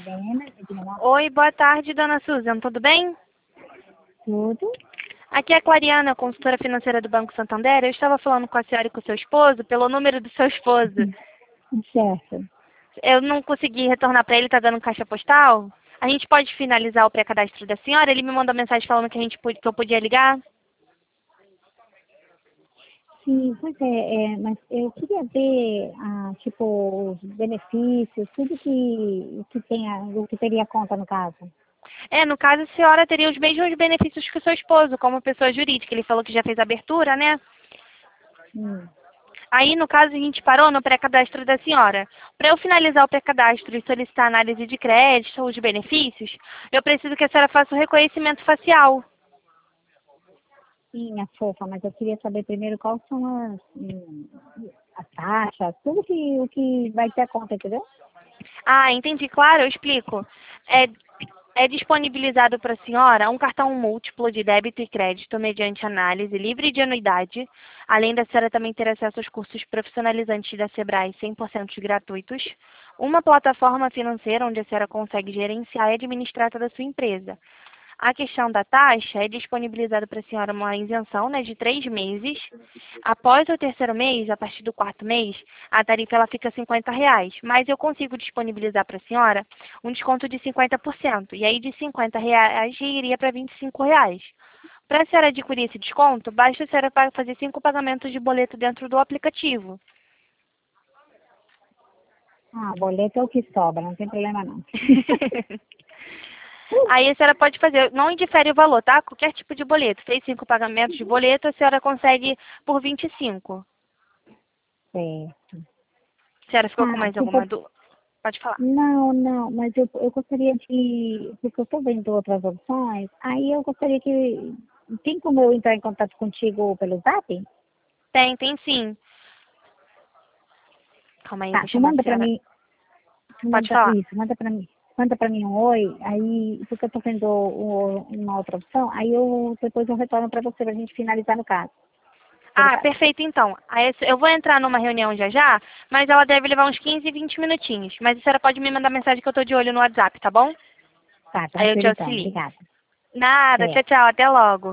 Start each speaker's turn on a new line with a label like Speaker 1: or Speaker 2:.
Speaker 1: Oi, boa tarde, dona Susan, tudo bem?
Speaker 2: Tudo?
Speaker 1: Aqui é a Clariana, consultora financeira do Banco Santander. Eu estava falando com a senhora e com o seu esposo, pelo número do seu esposo.
Speaker 2: Certo.
Speaker 1: Eu não consegui retornar para ele, tá dando caixa postal. A gente pode finalizar o pré-cadastro da senhora? Ele me mandou mensagem falando que que eu podia ligar.
Speaker 2: Sim, pois mas eu queria ver, tipo, os benefícios, tudo que tenha, o que teria conta no caso.
Speaker 1: No caso, a senhora teria os mesmos benefícios que o seu esposo, como pessoa jurídica. Ele falou que já fez abertura, né?
Speaker 2: Hum.
Speaker 1: Aí, no caso, a gente parou no pré-cadastro da senhora. Para eu finalizar o pré-cadastro e solicitar análise de crédito ou de benefícios, eu preciso que a senhora faça o reconhecimento facial.
Speaker 2: Sim, minha fofa, mas eu queria saber primeiro quais são as taxas, tudo o que vai ter a conta, entendeu?
Speaker 1: Ah, entendi. Claro, eu explico. É disponibilizado para a senhora um cartão múltiplo de débito e crédito mediante análise livre de anuidade, além da senhora também ter acesso aos cursos profissionalizantes da Sebrae 100% gratuitos, uma plataforma financeira onde a senhora consegue gerenciar e administrar toda a sua empresa. A questão da taxa é disponibilizada para a senhora uma isenção, né, de 3 meses. Após o terceiro mês, a partir do quarto mês, a tarifa ela fica R$ 50. Mas eu consigo disponibilizar para a senhora um desconto de 50%. E aí de R$ 50 iria para R$ 25. Para a senhora adquirir esse desconto, basta a senhora fazer 5 pagamentos de boleto dentro do aplicativo.
Speaker 2: Boleto é o que sobra, não tem problema não.
Speaker 1: Aí a senhora pode fazer, não indifere o valor, tá? Qualquer tipo de boleto. Fez 5 pagamentos de boleto, a senhora consegue por 25.
Speaker 2: Certo.
Speaker 1: A senhora ficou com mais alguma dúvida? Pode falar.
Speaker 2: Não, mas eu gostaria porque eu estou vendo outras opções, aí eu gostaria tem como eu entrar em contato contigo pelo Zap?
Speaker 1: Tem sim. Calma aí,
Speaker 2: Tá,
Speaker 1: deixa
Speaker 2: tu
Speaker 1: eu chamar a
Speaker 2: manda pra
Speaker 1: senhora.
Speaker 2: mim,
Speaker 1: Pode falar.
Speaker 2: manda pra mim um oi, aí, porque eu tô vendo uma outra opção, aí depois eu retorno pra você, pra gente finalizar no caso.
Speaker 1: Ah, perfeito então. Aí eu vou entrar numa reunião já já, mas ela deve levar uns 15, 20 minutinhos. Mas a senhora pode me mandar mensagem que eu tô de olho no WhatsApp, tá bom?
Speaker 2: Tá,
Speaker 1: Aí eu te
Speaker 2: tranquilo então,
Speaker 1: auxilio.
Speaker 2: obrigada.
Speaker 1: Nada, tchau,
Speaker 2: Certo.
Speaker 1: tchau, até logo.